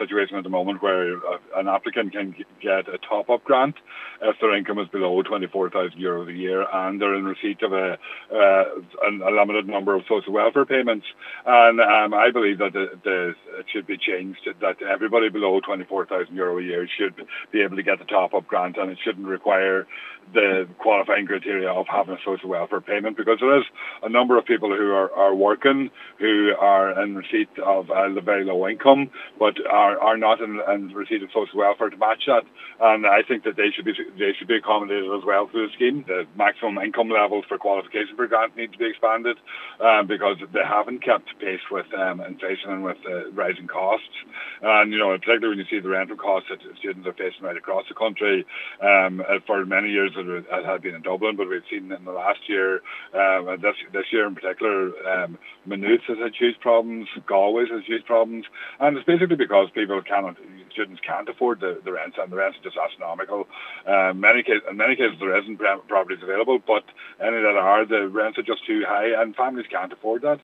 situation at the moment where an applicant can get a top-up grant if their income is below €24,000 a year and they're in receipt of a limited number of social welfare payments. And I believe that it should be changed, that everybody below €24,000 a year should be able to get the top-up grant, and it shouldn't require the qualifying criteria of having a social welfare payment, because there is a number of people who are working, who are in receipt of a very low income, but are not in receipt of social welfare to match that. And I think that they should be accommodated as well through the scheme. The maximum income levels for qualification for grant need to be expanded because they haven't kept pace with inflation and with rising costs. And particularly when you see the rental costs that students are facing right across the country. For many years it had been in Dublin, but we've seen in the last year, this year in particular, Maynooth has had huge problems, Galway has huge problems, and it's basically because students can't afford the rents, and the rents are just astronomical. In many cases there isn't properties available, but any that are, the rents are just too high, and families can't afford that.